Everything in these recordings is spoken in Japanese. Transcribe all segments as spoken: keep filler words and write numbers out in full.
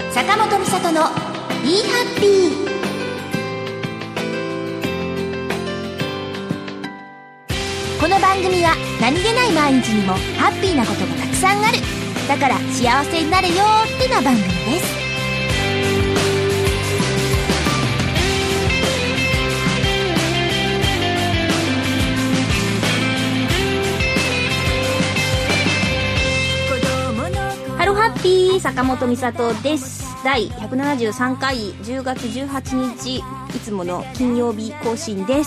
坂本美里の Be Happy。 この番組は何気ない毎日にもハッピーなことがたくさんある、だから幸せになれよってな番組です。ハローハッピー、坂本美里です。だいひゃくななじゅうさんかいじゅうがつじゅうはちにち、いつもの金曜日更新です。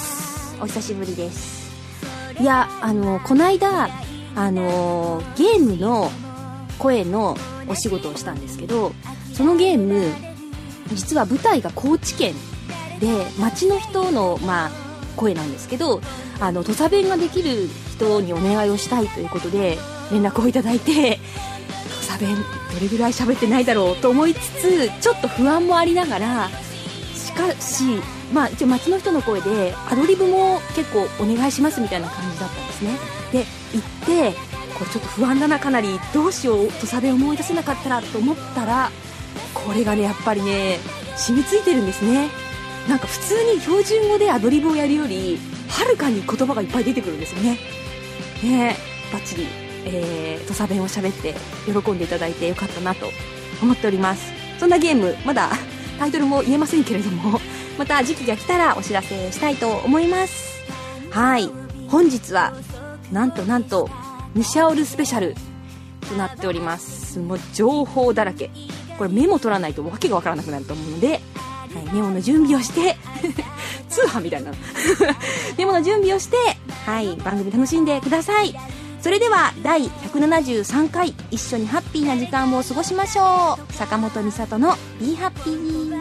お久しぶりです。いや、あのこの間あのゲームの声のお仕事をしたんですけど、そのゲーム実は舞台が高知県で、町の人の、まあ、声なんですけど、あの土佐弁ができる人にお願いをしたいということで連絡をいただいて、土佐弁どれぐらい喋ってないだろうと思いつつ、ちょっと不安もありながら、しかしまあ、一応町の人の声でアドリブも結構お願いしますみたいな感じだったんですね。で行ってこれちょっと不安だな、かなりどうしよう、土佐弁思い出せなかったらと思ったら、これがねやっぱりね染みついてるんですね。なんか普通に標準語でアドリブをやるよりはるかに言葉がいっぱい出てくるんですよね。ねバッチリ、えー、土佐弁を喋って喜んでいただいてよかったなと思っております。そんなゲームまだタイトルも言えませんけれども、また時期が来たらお知らせしたいと思います。はい、本日はなんとなんとミシャオルスペシャルとなっております。もう情報だらけ、これメモ取らないとわけがわからなくなると思うので、はい、メモの準備をして通販みたいなメモの準備をして、はい、番組楽しんでください。それではだいひゃくななじゅうさんかい、一緒にハッピーな時間を過ごしましょう。坂本美里の Be Happy。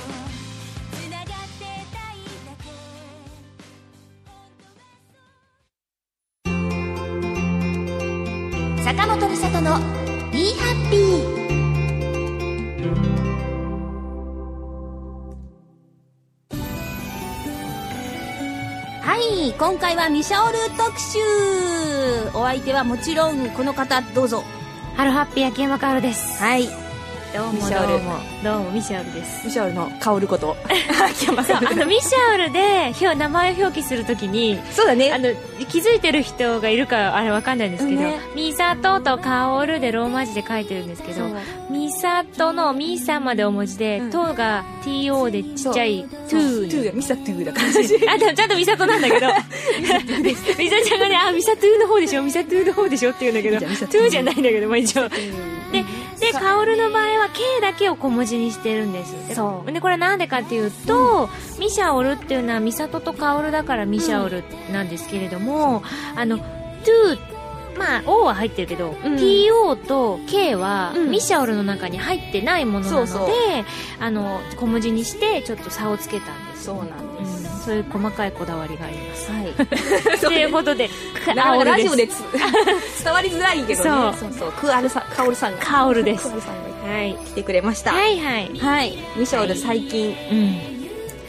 坂本美里の Be Happy。 はい、今回はミシャオル特集。お相手はもちろんこの方、どうぞ。 ハローハッピー秋山かおるです。 はい、 どうもミシャオル、 どうもどうもミシャオルです。 ミシャオルのカオルこと秋山そう、 かおる。 あのミシャオルで表名前を表記するときに、 そうだね、 あの気づいてる人がいるかあれわかんないんですけど、 ね、 ミサトとカオルでローマ字で書いてるんですけど、ミサトのミサまで大文字で、うん、トが ティーオー でちっちゃいトゥー、 ミサトゥーだ感じあ、でもちゃんとミサトなんだけどミサちゃんがね、あ、ミサトゥーの方でしょ、ミサトゥーの方でしょって言うんだけど、トゥーじゃないんだけど、まあ一応で、で、カオルの場合は K だけを小文字にしてるんです。そうで、これなんでかっていうと、うん、ミシャオルっていうのはミサトとカオルだからミシャオルなんですけれども、うん、あのトゥー、まあ O は入ってるけど、うん、ティーオー と K はミシャオルの中に入ってないものなので、そうそう、あの小文字にしてちょっと差をつけたんです。そうなんです、うん、そういう細かいこだわりがあります。はいということで、 カオルです。ラジオで伝わりづらいけどね。そうそうそう、クアルさん、カオルさんが、 カオルです。 クアルさんが、はい、来てくれました。 はいはいはい。ミシャオル最近、うん、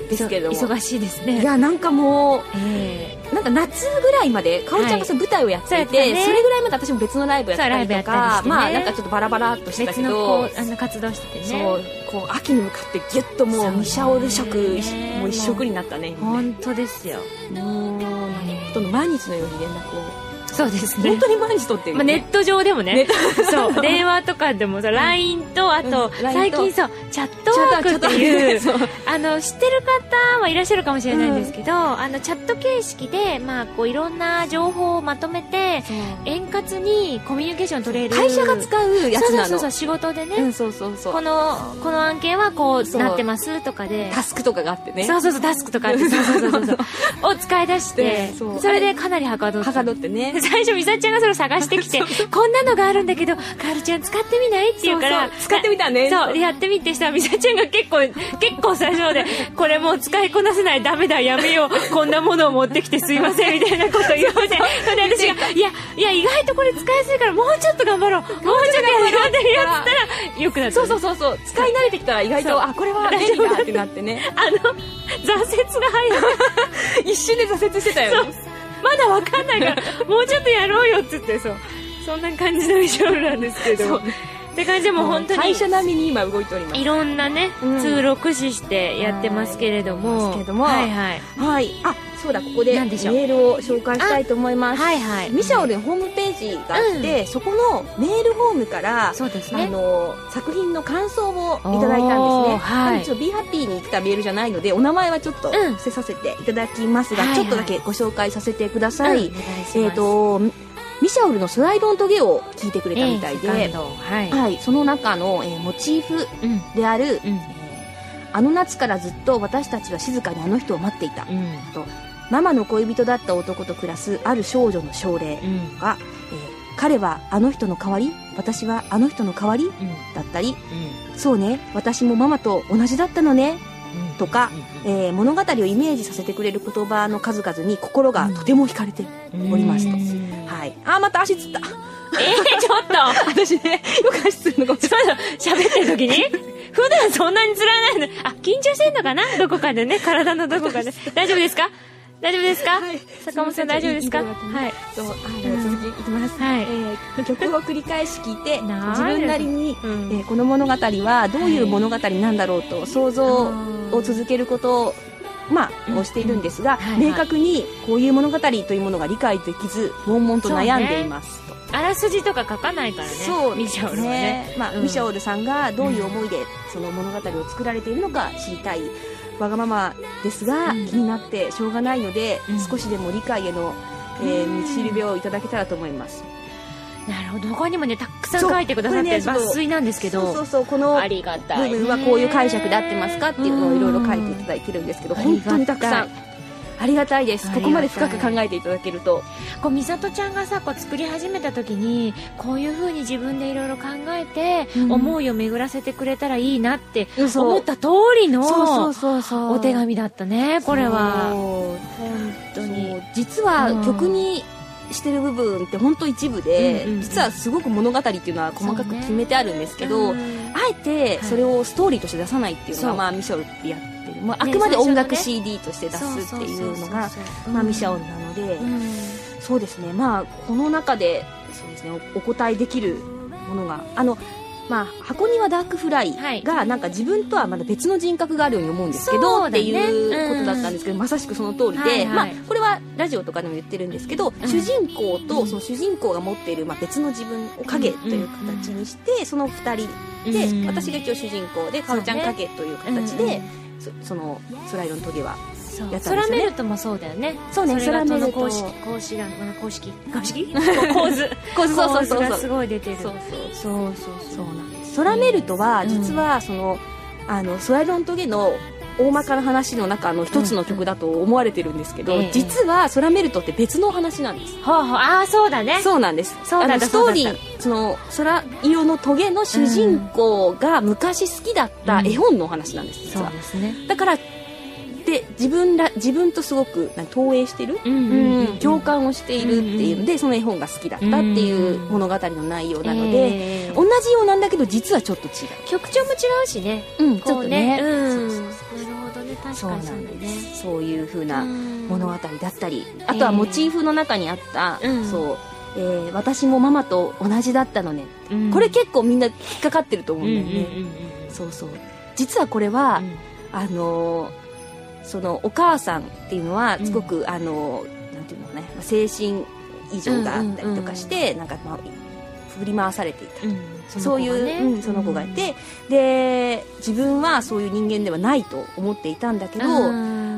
ですけども忙しいですね。 いや、なんかもう、えー、なんか夏ぐらいまでかおりちゃんがその舞台をやっていて、はい、そ, ね、それぐらいまで私も別のライブやったりとか、ね、まあなんかちょっとバラバラっとしてたけど、別のこうあの活動しててね、 そうこう秋に向かってギュッともうミシャオル色、もう一色になったね。 本当ですよ。 もうほとんど毎日のように連絡を、 そうですね、 本当に毎日取ってる、ね、 まあ、ネット上でもね、そう電話とかでもさ ライン と、あと、うん、最近そうチャットワークっていうあの知ってる方はいらっしゃるかもしれないんですけど、うん、あのチャット形式で、まあ、こういろんな情報をまとめて円滑にコミュニケーション取れる、 会社が使うやつなの。 そうそうそう、仕事でね、 うん、そうそうそう、 このこの案件はこうなってますとかでタスクとかがあってね、 そうそうそう、タスクとかあってそうそうそうそうを使い出して、そ, それでかなりはかどって、 はかどってね、 最初美咲ちゃんがそれを探してきてこんなのがあるんだけどかおるちゃん使ってみないって言うから、 そうそう、使ってみたね、 そうでやってみてしたら美咲ちゃんが結構結構最初でこれもう使いこなせない、ダメだ、やめよう、こんなものを持ってきてすいませんみたいなこと言われて、それで私がいやいや意外とこれ使いやすいからもうちょっと頑張ろう、もうちょっとやろうってやったらよくなった、ね、 そうそうそうそう、使い慣れてきたら意外とあこれは便利だってなってねあの挫折が早い一瞬で挫折してたよね。 まだわかんないからもうちょっとやろうよって言って、そうそんな感じのミシャオルなんですけど、 って感じでも本当に会社並みに今動いております。 いろんなね、うん、ツールを駆使してやってますけれども、 けどもはいはい、はい、あそうだここでメールを紹介したいと思います。はいはい、ミシャオルホームページがあって、うん、そこのメールフォームからそうです、ね、あの作品の感想をいただいたんですね。はい、ちょっと Be Happy に来たメールじゃないのでお名前はちょっと伏せさせていただきますが、うん、ちょっとだけご紹介させてください。はいはい、えーとミシャオルのスライドのトゲを聞いてくれたみたいで、えーはいはい、その中の、えー、モチーフである、うんうん、あの夏からずっと私たちは静かにあの人を待っていた、うん、とママの恋人だった男と暮らすある少女の症例が、うんえー、彼はあの人の代わり私はあの人の代わり、うん、だったり、うん、そうね私もママと同じだったのね、うん、とか、うんえー、物語をイメージさせてくれる言葉の数々に心がとても惹かれておりますと、うんはい、あまた足つった。えー、 ちょっと私ねよく足つるのかもしれない。 喋ってる時に普段そんなにつらないの。あ緊張してんのかなどこかでね体のどこかで大丈夫ですか大丈夫ですか、はい、坂本さん大丈夫ですか。はいそうあの続きいきます、はいえー、曲を繰り返し聴いて自分なりに、うんえー、この物語はどういう物語なんだろうと想像を続けることをまあ、をしているんですが、うんはいはい、明確にこういう物語というものが理解できず悶々と悩んでいますと、 ね、あらすじとか書かないからねそうミシャオルはね、 まあうん、ミシャオルさんがどういう思いでその物語を作られているのか知りたいわがままですが、うん、気になってしょうがないので、うん、少しでも理解への、えー、道しるべをいただけたらと思います。 なるほど他にもねたくさん書いてくださって、ね、抜粋なんですけどそうそうそうこの部分はこういう解釈で合ってますかっていうのをいろいろ書いていただいてるんですけど本当にたくさんありがたいです。ここまで深く考えていただけるとこう美里ちゃんがさこう作り始めた時にこういう風に自分でいろいろ考えて、うん、思いを巡らせてくれたらいいなって思った通りのお手紙だったねこれは本当に実は曲にしてる部分って本当一部で、うんうんうん、実はすごく物語っていうのは細かく決めてあるんですけど、ねうん、あえてそれをストーリーとして出さないっていうのが、はい、まあミシャオルってやってる、まあ、あくまで音楽 シーディー として出すっていうのがまあミシャオルなので、うん、そうですねまあこの中でそうですね お, お答えできるものがあのまあ、箱庭ダークフライがなんか自分とはまだ別の人格があるように思うんですけど、ね、っていうことだったんですけど、うん、まさしくその通りで、はいはいまあ、これはラジオとかでも言ってるんですけど、うん、主人公とその主人公が持っているまあ別の自分を影という形にして、うん、そのふたりで、うん、私が一応主人公でかおちゃん影という形で、ねうん、そ, そのスライドのトゲはやったんですよね。 ソラメルトもそうだよね。 そうね、ソラメルト公式公式公式公式構図構図そうそうそうがすごい出てる。 そうそうそうそうなんです。ソラメルトは実はその、うん、あのスライドのトゲの大まかな話の中の一つの曲だと思われてるんですけど、うんうん、実はソラメルトって別の話なんです。 はあはあ、あそうだね。 そうなんです。そうだった。ストーリーその空色のトゲの主人公が昔好きだった絵本の話なんです。実は。そうですね。だからで自分ら自分とすごく投影してる、うんうんうんうん、共感をしているっていうので、うんうん、その絵本が好きだったっていう物語の内容なので、えー、同じようなんだけど実はちょっと違う。 曲調も違うしね。 うん、ちょっとね。 うん、そうそうそうなるほどね。確かにそうなんです。 そういう風な物語だったり、あとはモチーフの中にあった、えー、そう。えー、私もママと同じだったのね、うん、これ結構みんな引っかかってると思うんだよね、うんうんうんうん、そうそう実はこれは、うん、あのーそのお母さんっていうのはすごく、うん、あのなんていうのかね精神異常があったりとかして、うんうんうん、なんか、まあ、振り回されていた、うん、そういう、ねうん、その子がいて、うん、で自分はそういう人間ではないと思っていたんだけど、うん、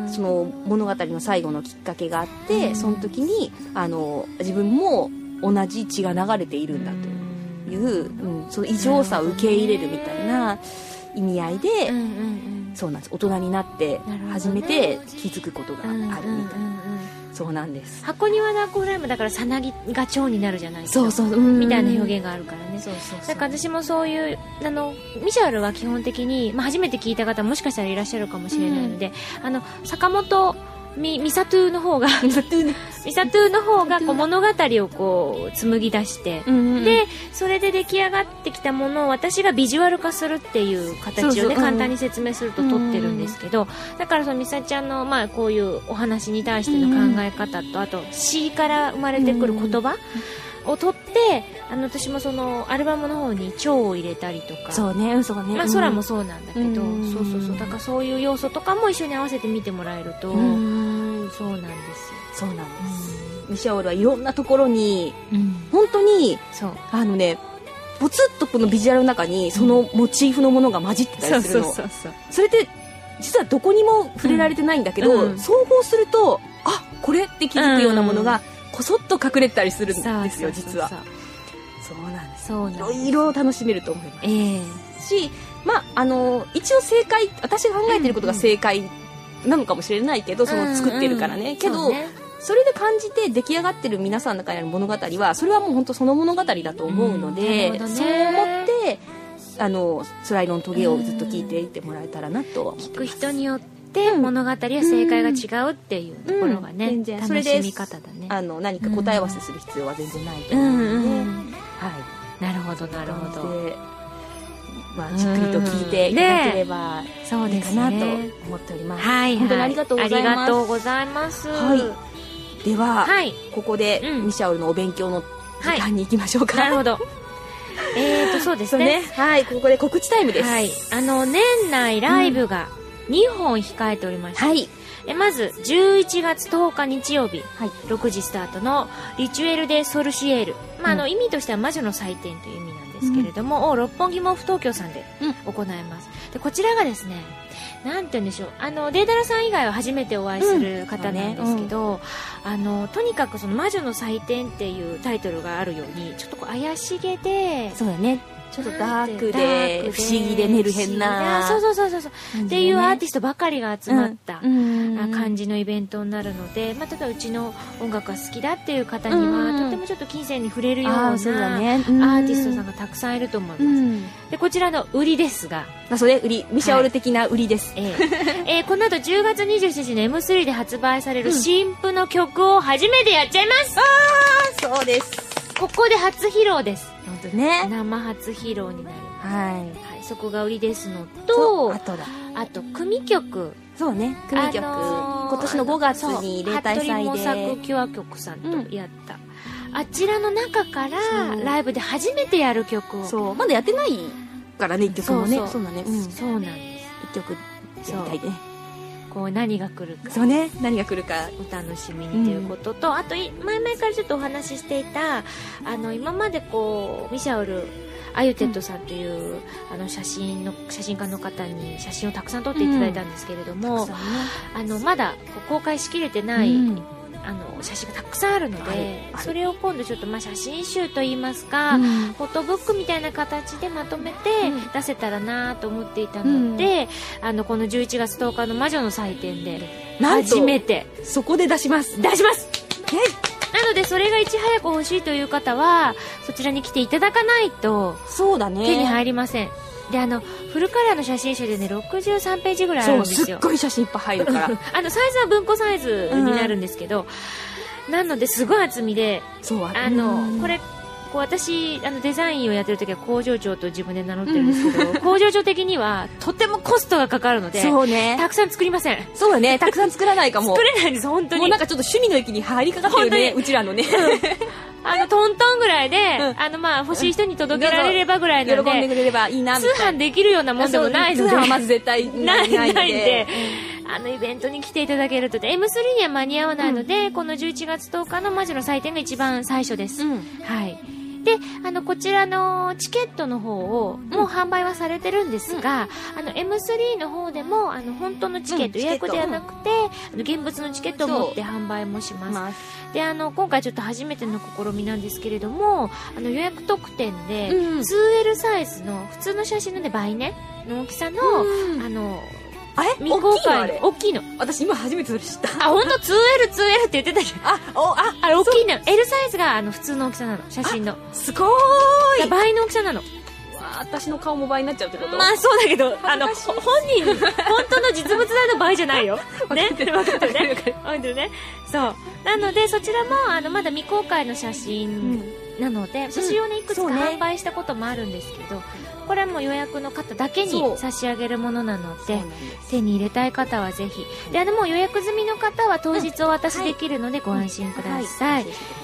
その物語の最後のきっかけがあって、うん、その時にあの自分も同じ血が流れているんだという、うんうん、その異常さを受け入れるみたいな意味合いで、うんうんうんそうなんです。大人になって初めて気づくことがあるみたいな、うんうんうんうん、そうなんです。 箱庭ダークフライムだからさなぎが蝶になるじゃないですか。 そうそう、うん、 みたいな表現があるからね。そうそうそう。だから私もそういうあのミシャルは基本的に、まあ、初めて聞いた方もしかしたらいらっしゃるかもしれないので、うん、あの坂本ミ, ミサトゥーの方がミサトゥーの方がこう物語をこう紡ぎ出して、うんうん、でそれで出来上がってきたものを私がビジュアル化するっていう形をねそうそう簡単に説明すると撮ってるんですけど、うん、だからそのミサちゃんの、まあ、こういうお話に対しての考え方と、あと詩から生まれてくる言葉、 を撮ってあの私もそのアルバムの方に蝶を入れたりとかそうね、そうね、 まあ、空もそうなんだけど、 うん、 そうそうそうだからそういう要素とかも一緒に合わせて見てもらえると、うん、そうなんですよ。 そうなんです、うん、ミシャオルはいろんなところに、うん、本当にそうあのねポツッとこのビジュアルの中にそのモチーフのものが混じってたりするの、 そうそうそうそう、 それって実はどこにも触れられてないんだけど、うん、総合するとあこれって気づくようなものがこそっと隠れてたりするんですよ、実は。そうなんです。 そうなんです。 いろいろ楽しめると思います、 えー、 し、まあ、あの一応正解、私が考えてることが正解なのかもしれないけど、うんうん、その作ってるからね、うんうん、けど そ,、ね、それで感じて出来上がってる皆さんの中にある物語はそれはもう本当その物語だと思うので、うん、そう思ってあのスライドのトゲをずっと聞いていってもらえたらなとは思ってます。 聞く人によって物語や正解が違うっていうところがね、うんうん、全然楽しみ方だね。 あの何か答え合わせする必要は全然ないと思うので、うんうんうん、はい、 なるほどなるほど。 まあ、じっくりと聞いていただければいいかなと思っております。 はい、 本当にありがとうございます。 ありがとうございます。 はい、では、 はい、 ここで、うん、ミシャオルのお勉強の時間に行きましょうか。 はい、なるほど。えーとそうですね。 ね、はい、ここで告知タイムです。 はい、あの年内ライブがにほん控えておりまして、うん、はい、えまずじゅういちがつとおか日曜日、はい、ろくじスタートのリチュエル・デ・ソルシエール、まあ、あの意味としては魔女の祭典という意味なんですけれども、うん、を六本木毛布東京さんで行います、うん、でこちらがですね、なんて言うんでしょう、あのデータラさん以外は初めてお会いする方なんですけど、うんねうん、あのとにかくその魔女の祭典っていうタイトルがあるようにちょっとこう怪しげで、 そうだね、ちょっとダークで不思議でメルヘンな、 そうそうそうそうそう、ね、っていうアーティストばかりが集まった感じのイベントになるので、まあ、例えばうちの音楽が好きだっていう方にはとてもちょっと金銭に触れるようなアーティストさんがたくさんいると思います。でこちらの売りですが、 まあ、それ売りミシャオル的な売りです、 はい、えーえー、この後じゅうがつにじゅうしちにちの エムスリー で発売される新譜の曲を初めてやっちゃいます、 うん、あーそうです。 ここで初披露です。 本当ね、 生初披露になります、 はいはい、そこが売りですのと、 あとだあと組曲、 そうね、組曲、あのー、今年のごがつに例大祭で服部毛作キュア曲さんとやった、うん、あちらの中からライブで初めてやる曲を、 そうまだやってないからね、一曲もね、そうそうそうだね、うん、 そうなんです。 一曲やりたいね。 こう何が来るか、 そうね、何が来るかお楽しみにということと、うん、あと前々からちょっとお話ししていたあの今までこうミシャオルアユテッドさんという、うん、あの写真の写真家の方に写真をたくさん撮っていただいたんですけれども、うんね、あのまだ公開しきれてない、うん、あの写真がたくさんあるので、はいはい、それを今度ちょっとまあ写真集といいますか、うん、フォトブックみたいな形でまとめて出せたらなと思っていたので、うん、あのこのじゅういちがつとおかの魔女の祭典で初めてそこで出します出しますなのでそれがいち早く欲しいという方はそちらに来ていただかないとそうだね手に入りません。であのフルカラーの写真集でねろくじゅうさんページぐらいあるんですよ。 そうすっごい写真いっぱい入るからあのサイズは文庫サイズになるんですけど、うん、なのですごい厚みで、 そうあのこれこう私あのデザインをやってる時は工場長と自分で名乗ってるんですけど、うん、工場長的にはとてもコストがかかるので、 そうね、 たくさん作りません。 そうだね、たくさん作らないかも作れないんです本当に。 もうなんかちょっと趣味の域に入りかかってるね、うちらのね、 うん、あのトントンぐらいで、うん、あのまあ欲しい人に届けられればぐらいなので、 喜んでくれればいいなみたいな。 通販できるようなもんでもないので、 通販はまず絶対ないないんで、あのイベントに来ていただけるとで エムスリー には間に合わないので、うん、このじゅういちがつとおかの魔女の祭典が一番最初です、うん、はい。であのこちらのチケットの方をもう販売はされてるんですが、うん、あの エムスリー の方でもあの本当のチケット、うん、予約ではなくて、うん、あの現物のチケットを持って販売もします。であの今回ちょっと初めての試みなんですけれども、あの予約特典で ツーエル サイズの普通の写真の、ね、倍ねの大きさの、うん、あのあれ未公開大きいの。 私今初めてそれ知った。 あ、本当 ツーエルツーエル って言ってたじゃん。あ、お、あ、あれ大きいの。L サイズがあの普通の大きさなの。写真の。 すごーい。 倍の大きさなの。わあ、私の顔も倍になっちゃうってこと？ まあそうだけど、あの本人本当の実物大の倍じゃないよ。ね、分かってるね。分かってるね。そう。なのでそちらもあのまだ未公開の写真なので、写真をねいくつか販売したこともあるんですけど。これはもう予約の方だけに差し上げるものなので、手に入れたい方はぜひで、あのもう予約済みの方は当日お渡しできるのでご安心ください。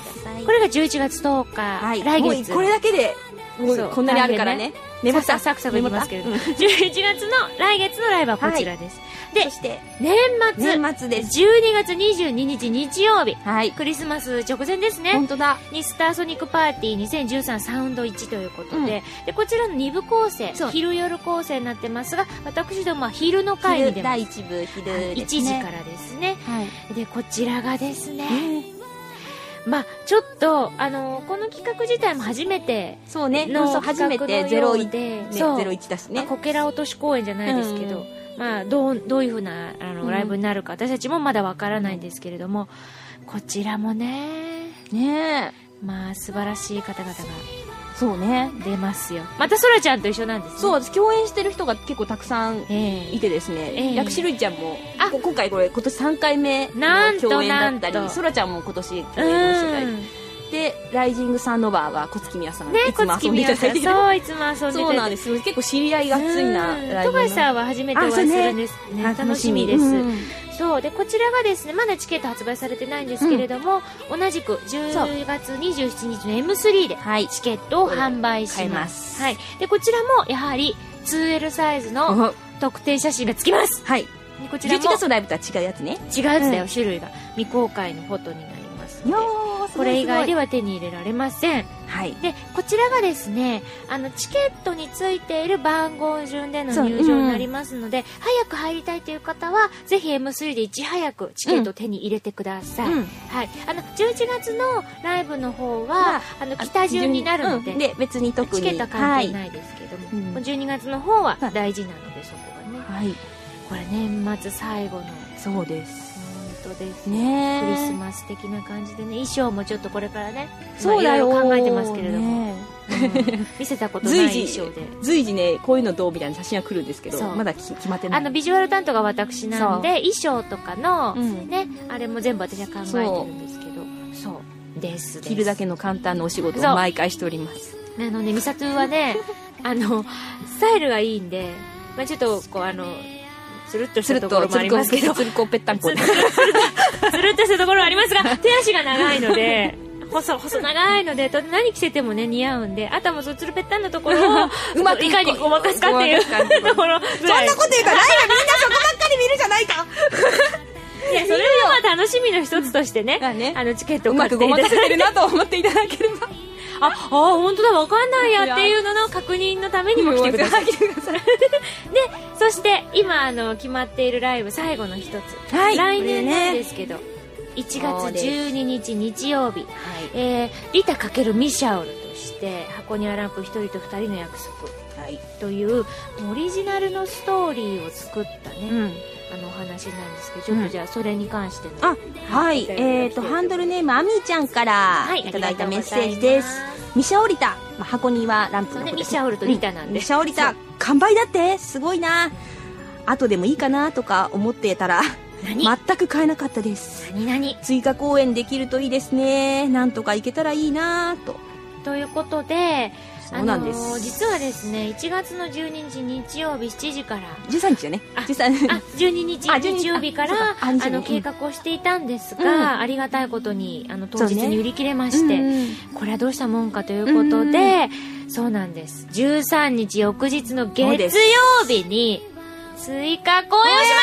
これがじゅういちがつとおか、 はい、 来月。 もうこれだけでもうこんなにあるからね。 メモササクサクいきますけれども、じゅういちがつの来月のライブはこちらです。はい、で、 そして年末年末です。 じゅうにがつにじゅうににち日曜日、 はい、 クリスマス直前ですね。 本当だ。 にスターソニックパーティーにせんじゅうさんサウンドいちということで、うん、でこちらのに部構成、昼夜構成になってますが、私どもは昼の回に出ます。 だいいち部昼ですね。 いちじからですね。はい、でこちらがですね。まあちょっとあのこの企画自体も初めてそうねの初めてゼロいちでゼロいちだしね、 まあ、こけら落とし公演じゃないですけど、うん、まあどうどういう風なあのライブになるか、うん、私たちもまだわからないんですけれども、こちらもねねまあ素晴らしい方々がそうね出ますよ。またそらちゃんと一緒なんですね。 そう共演してる人が結構たくさんいてですね、えー、薬師るいちゃんもあ今回これ今年さんかいめの共演だったり、そらちゃんも今年共演をしてたりで、ライジングサンノバーが小月宮さん、ね、いつも遊んでいただいて、 そういつも遊んでいただいて、 そうなんです結構知り合いが熱いなライブ。 富樫さんは初めてお会いするんですね。楽しみです。うん、そうでこちらがですねまだチケット発売されてないんですけれども、うん、同じくじゅうがつにじゅうしちにちの エムスリー でチケットを販売します。はい、でこちらもやはり ツーエル サイズの特典写真がつきます。はい。でこちらもじゅういちがつのライブとは違うやつね。違うやつだよ、うん、種類が未公開のフォトになりますので。これ以外では手に入れられません。はい、でこちらがですねあのチケットについている番号順での入場になりますので、うん、早く入りたいという方はぜひ エムスリー でいち早くチケットを手に入れてください。うん、はい、あのじゅういちがつのライブの方は、うん、あの北順になるので、うん、で別に特にチケットは関係ないですけども、はい、じゅうにがつの方は大事なのでそこがね、はい、これ年末最後のそうですですね、クリスマス的な感じでね、衣装もちょっとこれからねそうだよ考えてますけれども、ねうん、見せたことない衣装で随時ねこういうのどうみたいな写真が来るんですけどまだ決まってない。 あのビジュアル担当が私なんで衣装とかの、うん、ねあれも全部私は考えてるんですけどそうですです着るだけの簡単なお仕事を毎回しております。 なのでミサトゥはねあのスタイルがいいんで、まあ、ちょっとこうあのつるっとしたところもありますけどつるっこぺったんこつるっとしたところはありますが手足が長いので細細長いので何着せてもね似合うんで、あとはもうそのつるぺったんのところをうまくいかにごまかすかっていうところぐらい。 そんなこと言うからライブみんなそこばっかり見るじゃないかいやそれはまあ楽しみの一つとしてね、うん、あのチケットを買っていただいてうまくごまかせてるなと思っていただければああ本当だ分かんないやっていうのの確認のためにも来てくださいでそして今あの決まっているライブ最後の一つ、はい、来年なんですけど、ね、いちがつじゅうににち日曜日、はいえー、リタ×ミシャオルとして箱庭ランプひとりとふたりの約束、はい、というオリジナルのストーリーを作ったね、うんあのお話なんですけど、ちょっとじゃあそれに関しての、うん、あはいえーとハンドルネームあみーちゃんからいただいたメッセージです。ミシャオリタ、まあ、箱庭ランプのことです、ね、 ミシャオルとリタなんで、うん、 ミシャオリタ完売だってすごいな、後でもいいかなとか思ってたら全く買えなかったです。 何何追加公演できるといいですね、なんとかいけたらいいなとということでそうなんです、 あのー、実はですねいちがつのじゅうににち日曜日しちじからじゅうさんにちだねあじゅうににち日曜日からあの計画をしていたんですが、うん、ありがたいことにあの当日に売り切れまして、ねうん、これはどうしたもんかということで、うん、そうなんですじゅうさんにち翌日の月曜日に追加公演をし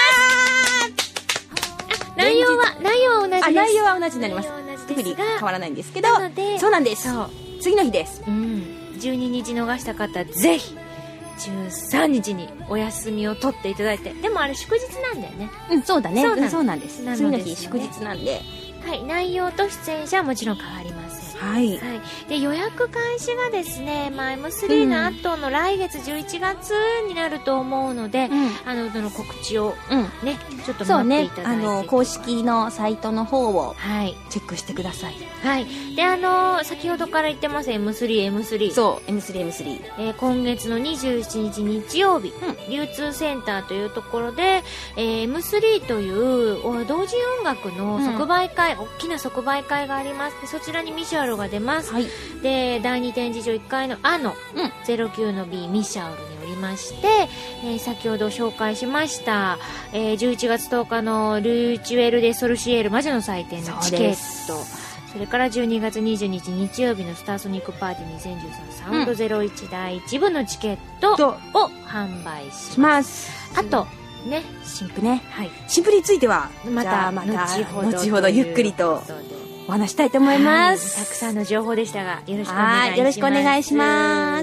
ます。内容は内容は同じです。 内容は同じになります。特に変わらないんですけど、なのでそうなんですそう次の日です、 うんじゅうににち逃した方ぜひじゅうさんにちにお休みを取っていただいて、でもあれ祝日なんだよね。 うんそうだねそうなん、そうなんです。次の日祝日なんで、 はい内容と出演者はもちろん変わりません。 はい、はい、 で予約開始がですね、まあ、エムスリー の後の来月じゅういちがつになると思うので、うん、あのその告知をね、うん、ちょっと待っていただいて、 そうね、あの公式のサイトの方をチェックしてください。 はい、であの先ほどから言ってます エムスリーエムスリーそう エムスリーエムスリー、 えー、今月のにじゅうしちにち日曜日、うん、流通センターというところで、えー、エムスリー という同時音楽の即売会、うん、大きな即売会があります。でそちらにミシャオルが出ます、はい、でだいに展示場いっかいのあの、うん、ゼロきゅうの ビー ミシャオルにおりまして、えー、先ほど紹介しました、えー、じゅういちがつとおかのルーチュエル・デ・ソルシエール魔女の祭典のチケット、 そ, それからじゅうにがつにじゅうににち日曜日のスターソニックパーティーにせんじゅうさんサウンドゼロいちだいいち部のチケットを販売します。あとね、 新譜ね、 はい、 新譜についてはまたまた後ほど後ほどゆっくりとお話したいと思います、 はい、たくさんの情報でしたがよろしくお願いします。 よろしくお願いします。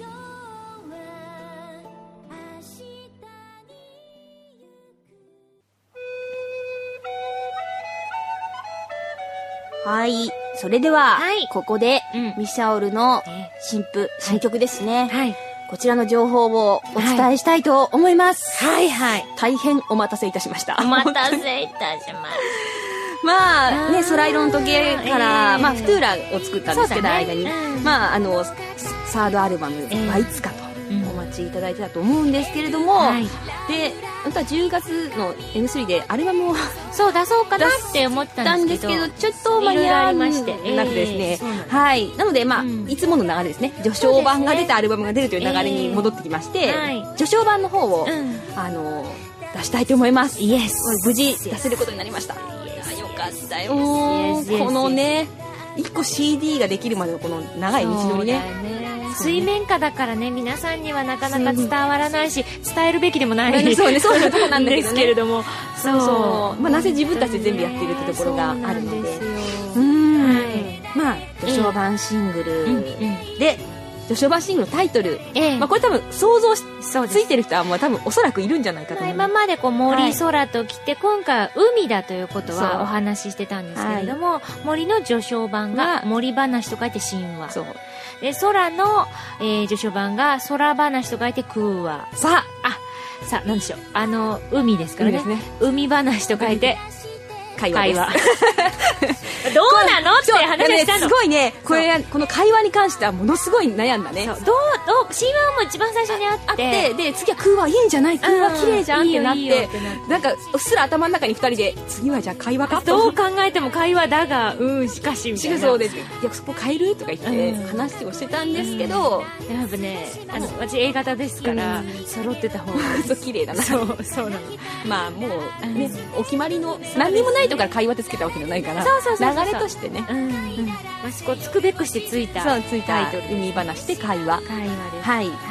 はい、それでは、はい、ここで、うん、ミシャオルの新譜、えー、新曲ですね、はい、こちらの情報をお伝えしたいと思います。 はいはい。 大変お待たせいたしました。 お待たせいたします。 まあね、ソライロン時計から、えー、まあフトゥーラを作ったんですけど、ね、間に、うん、まああのサードアルバム、えー、はいつかとお待ちいただいてたと思うんですけれども、はい、で本当はじゅうがつの エムスリー でアルバムをそう出そうかなって思ったんですけど、 ちょっと間に合わなくてですね、えー、はいなのでまあ、うん、いつもの流れですね、序章版が出たアルバムが出るという流れに戻ってきまして、えーはい、序章版の方を、うん、あの出したいと思います。 イエス、 無事出せることになりました。よかったよ。このねいっこ シーディー ができるまでのこの長い道のりね、 水面下だからね、皆さんにはなかなか伝わらないし伝えるべきでもない、 そうね、そういうとこなんだけどねですけれども、 そうそう、まあ、なぜ自分たちで全部やっているってところがあるので、うん、はい、まあ序章版シングルで、序章版シングルのタイトル、ええ、まあ、これ多分想像しついてる人はもう多分おそらくいるんじゃないかと思います。 今までこう森空と来て、はい、今回は海だということはお話ししてたんですけれども、はい、森の序章版が森話と書いて神話、そうで空の、えー、序章版が空話と書いて空話、 さああさあ何でしょう、あの海ですからね、ね、海話と書いて会話ですどうなのって話をしたの、 ね、すごいね、これこの会話に関してはものすごい悩んだね。 そうどうどう神話も一番最初にあって、あってで次は空話いいんじゃない、空話綺麗じゃんってなって、いいよいいよってなって、なんかうっすら頭の中にふたりで次はじゃあ会話かと、 どう考えても会話だがうんしかしみたいな、 そうです、いやそこ変えるとか言って話をしてたんですけど、 うん、やっぱねあの私 A 型ですから、うん、揃ってた方がそう綺麗だな、 そうそうなの、 まあもうね、お決まりの何にもないとこから会話ってつけたわけじゃないから、 そうそうそうそう流れとしてね、うんうん、 まあ、こうつくべくしてついたそうついたタイトル、海話で会話、 会話です、 はい、はい、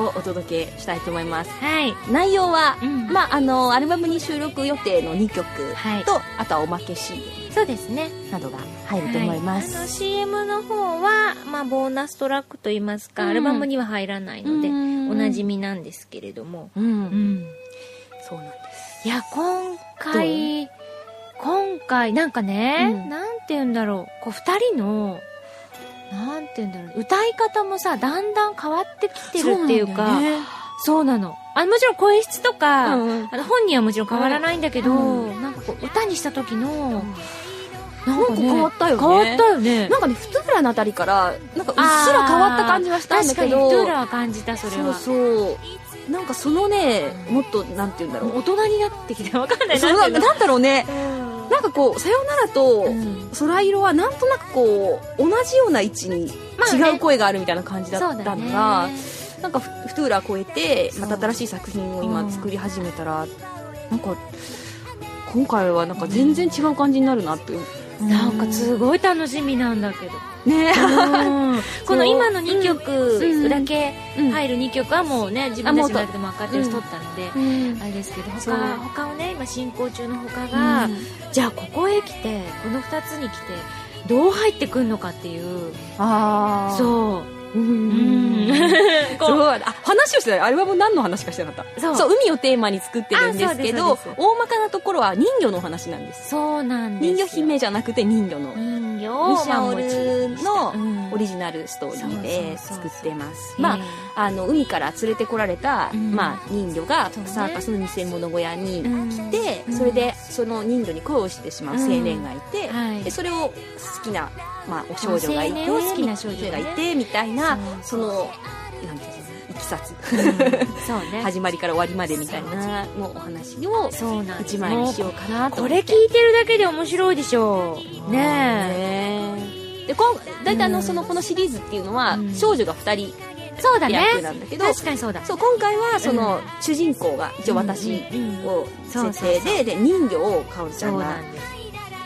をお届けしたいと思います、 はい、 内容は、うん、まああのアルバムに収録予定のにきょくと、はい、あとはおまけ シーエムそうですねなどが入ると思います、 はい、あの シーエム の方は、まあ、ボーナストラックといいますか、うん、アルバムには入らないので、うん、おなじみなんですけれども、 うんうん、そうなんです。 いや今回今回なんかね、うん、なんて言うんだろう、こうふたりのなんて言うんだろう、歌い方もさだんだん変わってきてるっていうか、そうなの、あもちろん声質とか、うんうん、あの本人はもちろん変わらないんだけど、うん、なんかこう歌にした時の、うん、 なんか、ね、変わったよね。 変わったよね。 なんかね、フトゥーラのあたりからなんかうっすら変わった感じはしたんだけど、確かにフトゥーラは感じた、それは。 そうそう、なんかそのね、もっとなんて言うんだろう、 大人になってきてわかんない、 そうなんだろうね、うんなんかこうさよならと空色はなんとなくこう同じような位置に違う声があるみたいな感じだったのが、まあね、なんかフトゥーラ超えてまた新しい作品を今作り始めたら、なんか今回はなんか全然違う感じになるなって、 うん、なんかすごい楽しみなんだけどね、 この今のにきょくだけ入るにきょくはもうね自分たちの中でも分かってるし撮ったので、うん、あれですけど 他, 他をね今進行中の他が、うん、じゃあここへ来てこのふたつに来てどう入ってくるのかっていう、 あそううんうんそうあ話をしてたアルバム何の話かしてなかった。そうそう海をテーマに作ってるんですけど、大まかなところは人魚の話なんです。 そうなんです。 人魚姫じゃなくて人魚の人魚ミシャオルのオリジナルストーリーで作ってます。まああの海から連れてこられた、うん、まあ人魚がサーカスの偽物小屋に来て、うん、それでその人魚に恋をしてしまう青年がいて、うんはい、でそれを好きなまあ、お少女がいて好きな少女がいてみたいな、そのなんていうのいきさつ、うんそうね、始まりから終わりまでみたいなのお話を一枚にしようかなと思って。 これ聞いてるだけで面白いでしょうねえ。で大体のそのこのシリーズっていうのは、うん、少女がふたりそうだね、 役なんだけど、 確かにそうだ。 そう今回はその主人公が一応私を設定で、で人魚をかおるちゃんが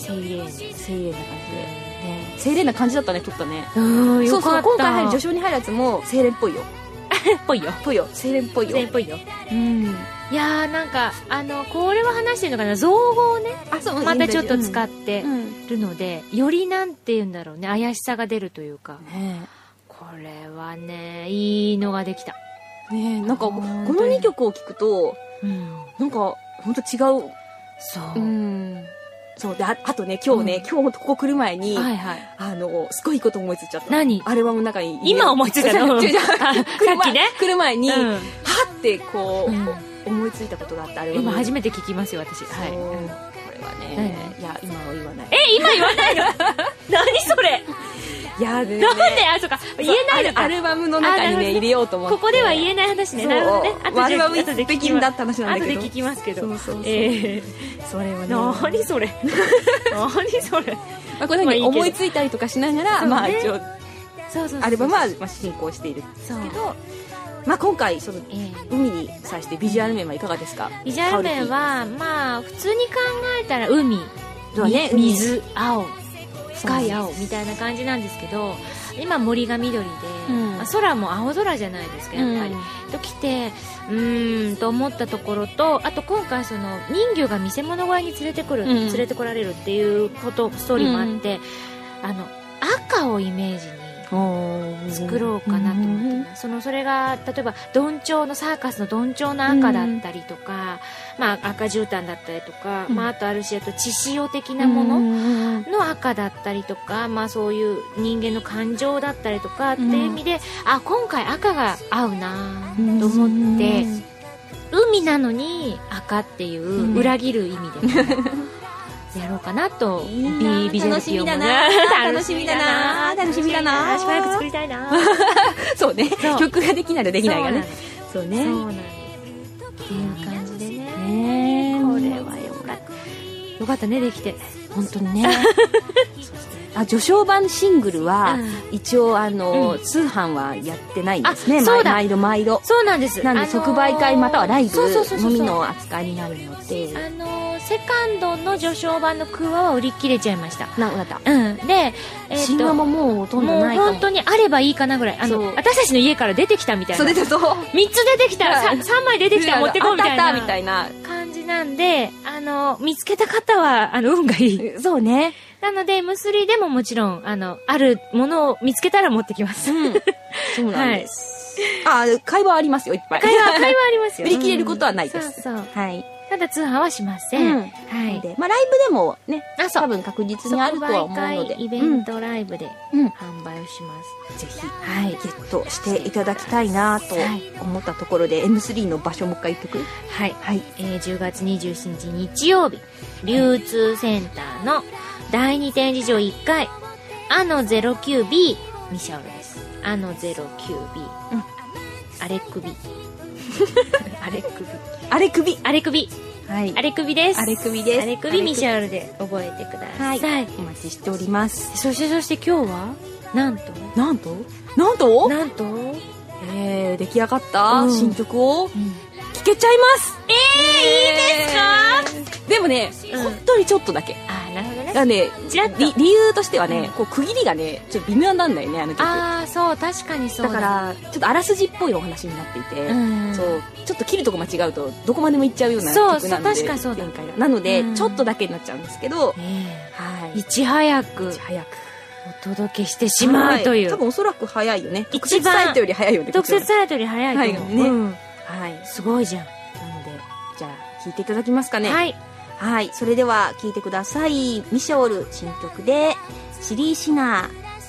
清廉清廉な感じで、ね、清廉な感じだったね、撮ったね。 うんよかった。 そうそう、今回入る序章に入るやつも清廉っぽいよ。 ぽいよぽいよ、清廉っぽいよ。 清廉っぽいよ。 うんいやーなんかあのこれは話してるのかな、造語をねあそうまたちょっと使ってうんるので、よりなんて言うんだろうね、怪しさが出るというか、 ねこれはねいいのができた。 えねえ、なんかこ本当にのにきょくを聴くとうんなんかほんと違う。 そう、 うんそうで、ああとね今日ね、 うん今日もここ来る前に、 はいはい。 あのすごいいいこと思いついちゃった。 何アルバムの中に今思いついたの違う違うあさっきね来る前に、 うんはってこう、 うん思いついたことがあったアルバム。 今初めて聞きますよ私。はい、 そううんこれはね、いや今は言わない。 え今言わないの何それいやでねなんであそうか言えないのか。 アルバムの中にあなるほどね入れようと思ってここでは言えない話ね。 そうなるほどね。後でアルバム後で聞き的だった話なんだけど後で聞きますけど。 そうそうそうえそれはねー、何それ何それまあ、これだけまあいいけど思いついたりとかしながら、 そうねまあ一応そうそうそうアルバムはまあ進行しているんですそうけど、まあ今回そのえー海に際してビジュアル面はいかがですか？ ビジュアル面はまあ普通に考えたら海、 そうねみ水、青、深い青みたいな感じなんですけど、今森が緑で、 うんまあ空も青空じゃないですかやっぱり、 うんときてうーんと思ったところと、あと今回その人魚が見せ物小屋に連れてくる、 うん連れてこられるっていうことストーリーもあって、あの赤をイメージに作ろうかなと思ってます。そのそれが例えばどんちょうのサーカスのどんちょうの赤だったりとか、まあ、赤絨毯だったりとか、 うんまあ、あとあるしあと血潮的なものの赤だったりとか、まあ、そういう人間の感情だったりとかっていう意味で、あ今回赤が合うなと思って、海なのに赤っていう裏切る意味でもやろうかなと。 いいなビビジュアル楽しみだな楽しみだな楽しみだな楽しみだな作りたいなそうねそう曲ができならできないがねそうねそうなんですっていう感じでね、 ねこれはよかったよかったねできて本当にねあ序章版シングルは、 うん一応あの、 うん通販はやってないんですね。 あそうだ毎度毎度そうなんです。 なんで即売会またはライブそうそうそうそうのみの扱いになるのであのーセカンドの序章版のクワは売り切れちゃいました。 ななったうんで、えーと新話ももうほとんどもうないかも本当にあればいいかなぐらい、あそうの私たちの家から出てきたみたいな、 そう出てそうみっつ出てきたらうんささんまい出てきたら持ってこうみたいあったあったなみたいな感じなんで、あの見つけた方はあの運がいい。 そうねなので エムスリー でももちろんあのあるものを見つけたら持ってきます。 うんそうなんです、あ会話ありますよいっぱい会話会話ありますよ。 売り切れることはないですうんそうそう。 はいただ通販はしません。 うんはい。 でまあライブでもねあそう多分確実にあるとは思うので即売会イベントライブでうんうん販売をします。 ぜひはいゲットしていただきたいなとはい思ったところで エムスリー の場所もう一回言ってくるはい。 はいえー、じゅうがつにじゅうしちにち日曜日、流通センターのだいに展示場いっかい、あの ゼロきゅうビー ミシャオルです。あの ゼロきゅうビー。 うんあれ首。あれ首。 あれ首あれ首。 はいあれ首です。 あれ首ですあれ首ミシャオルで覚えてください。 はいお待ちしておりますそしてそして今日は、なんと、 なんとなんとなんと、 えー、出来上がったうん新曲をうん聴けちゃいますえー、いいですか？ でもね、 うん本当にちょっとだけあー、なるほどね。 だからねちらっとり理由としてはね、 うんこう区切りがねちょっと微妙なんだよねあの曲ああ、そう、確かにそうだ。 だからちょっとあらすじっぽいお話になっていて、 うんそうちょっと切るとこ間違うとどこまでも行っちゃうようなそう曲なんでそう確かにそうだ展開がなので、 うんちょっとだけになっちゃうんですけど、 ねはいえいち早くいち早くお届けしてしまうという。 は多分おそらく早いよね特一番設サイトより早いよね特設サイトより早いと思う。 早いよねうんはいすごいじゃん。 なのでじゃあ聴いていただきますかねはい。 はい、それでは聴いてください。ミショール新曲でシリーシナ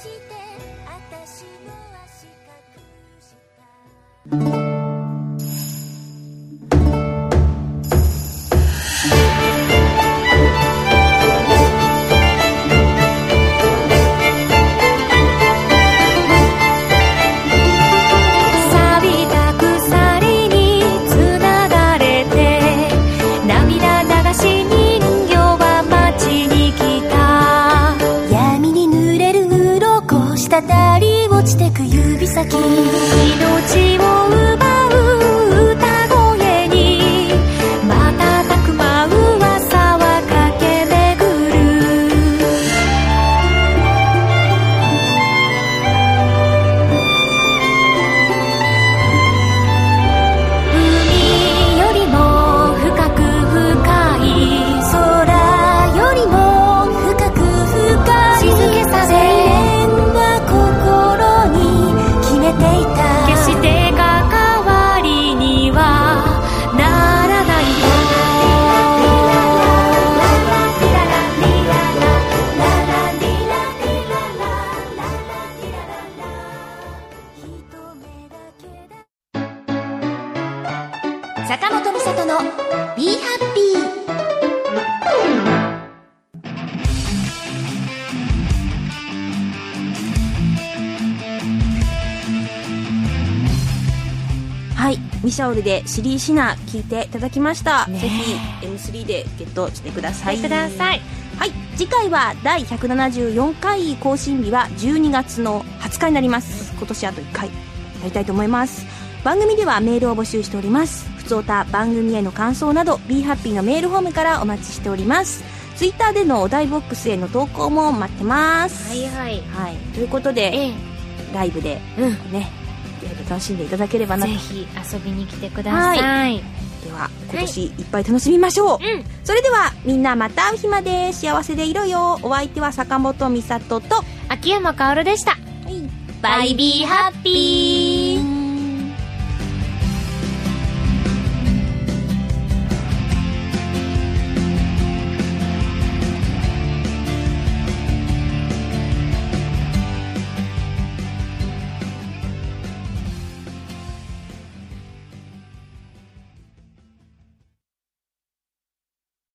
ー。 滴り落ちてく指先、命を奪う歌声に瞬く舞う朝は駆け巡る。 坂本美里の Be Happy。はい、ミシャオルでシリーシナ聞いていただきました、ね、ぜひ エムスリー でゲットしてください。 してください。 はい、次回はだいひゃくななじゅうよんかい更新日はじゅうにがつのはつかになります。今年あといっかいやりたいと思います。番組ではメールを募集しております。ふつおた、番組への感想など Be Happy のメールフォームからお待ちしております。ツイッターでのお題ボックスへの投稿も待ってます。 はいはい、 はい、ということで、ええ、ライブで、うんね、楽しんでいただければなと。 ぜひ遊びに来てください、はい、 では今年いっぱい楽しみましょう、はい、うん、それではみんなまた会う日まで幸せでいろよ。お相手は坂本美里と秋山薫でした、はい、 バイビーハッピー。